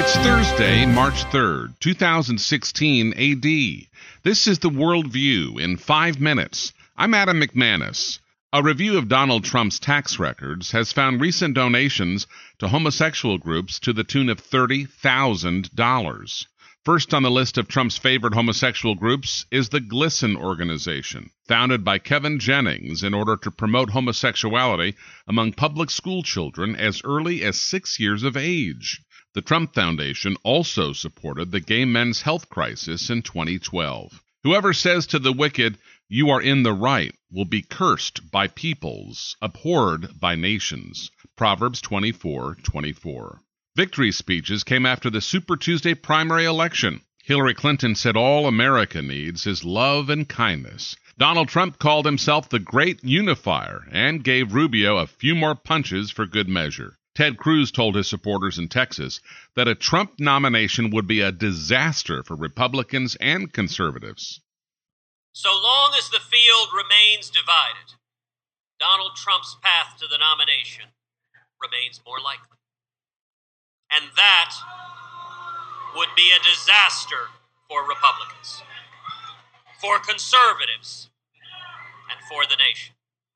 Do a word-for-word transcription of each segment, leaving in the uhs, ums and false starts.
It's Thursday, March third, two thousand sixteen A D. This is the World View in five minutes. I'm Adam McManus. A review of Donald Trump's tax records has found recent donations to homosexual groups to the tune of thirty thousand dollars. First on the list of Trump's favorite homosexual groups is the GLSEN organization, founded by Kevin Jennings in order to promote homosexuality among public school children as early as six years of age. The Trump Foundation also supported the gay men's health crisis in twenty twelve. Whoever says to the wicked, "You are in the right," will be cursed by peoples, abhorred by nations. Proverbs twenty-four twenty-four. Victory speeches came after the Super Tuesday primary election. Hillary Clinton said all America needs is love and kindness. Donald Trump called himself the great unifier and gave Rubio a few more punches for good measure. Ted Cruz told his supporters in Texas that a Trump nomination would be a disaster for Republicans and conservatives. So long as the field remains divided, Donald Trump's path to the nomination remains more likely. And that would be a disaster for Republicans, for conservatives, and for the nation.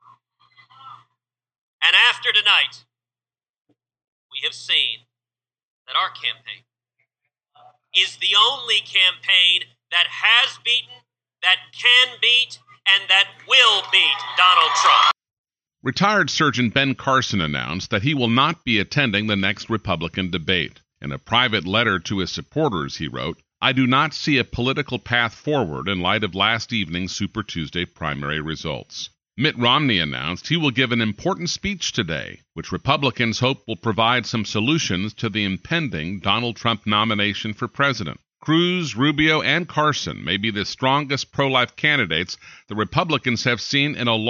And after tonight, we have seen that our campaign is the only campaign that has beaten, that can beat, and that will beat Donald Trump. Retired Surgeon Ben Carson announced that he will not be attending the next Republican debate. In a private letter to his supporters, he wrote, "I do not see a political path forward in light of last evening's Super Tuesday primary results." Mitt Romney announced he will give an important speech today, which Republicans hope will provide some solutions to the impending Donald Trump nomination for president. Cruz, Rubio, and Carson may be the strongest pro-life candidates the Republicans have seen in a long